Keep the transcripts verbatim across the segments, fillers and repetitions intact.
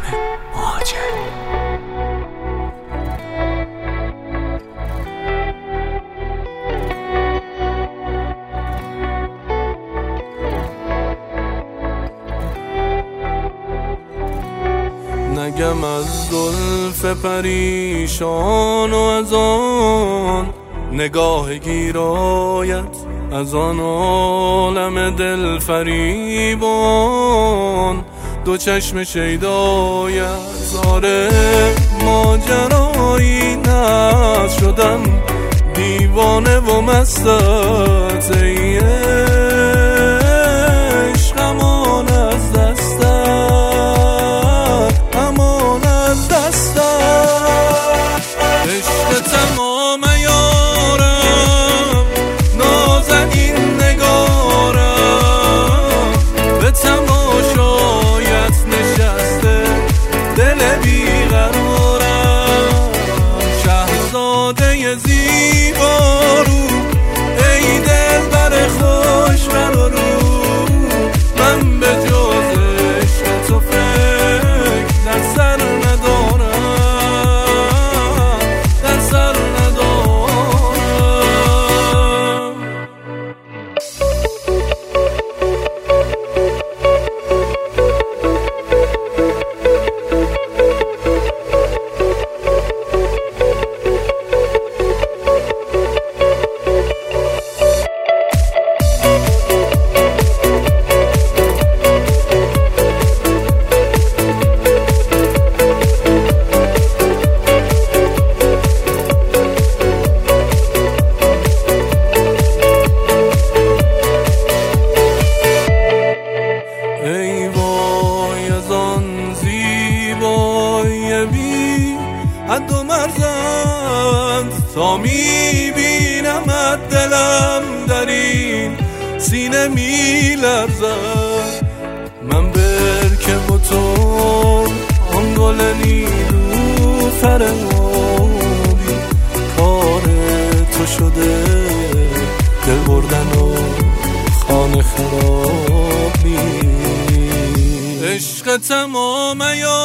مهاجری. نگم از زلف پریشان و از آن نگاه گیرایت، از آن عالم دل فریبان دو چشم شیدایت. آره ماجرایی نست شدم دیوانه و مستت، ای عشق امان از دستت، امان از دستت. عشق تمام یارم نازنین نگارم، به تماشایت نشسته دل بیقرارم. شهزاده زیبارو ای دل بر خوش رو رو، من به جز عشق تو فکر در سر ندارم، در سر ندارم. ای وای از آن زیبایی بی حد و مرزت، تا میبینمت دلم در این سینه میلرزد. من برکه و تو آن گل نیلوفر آبی، کار تو شده دل بردن و خانه خرابی. عشق تمام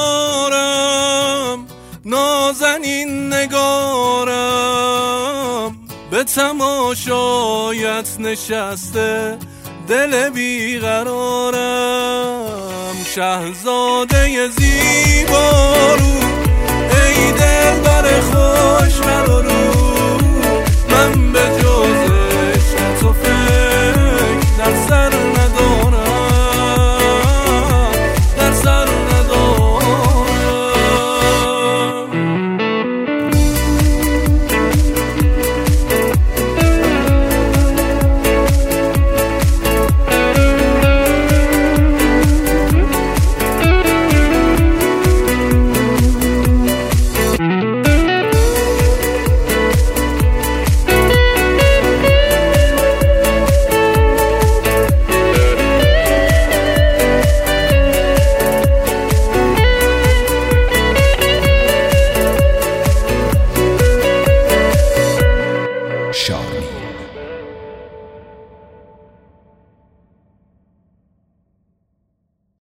یارم نازنین نگارم، به تماشایت نشسته دل بیقرارم. شهزاده زیبارو ای دل بر خوش رو رو،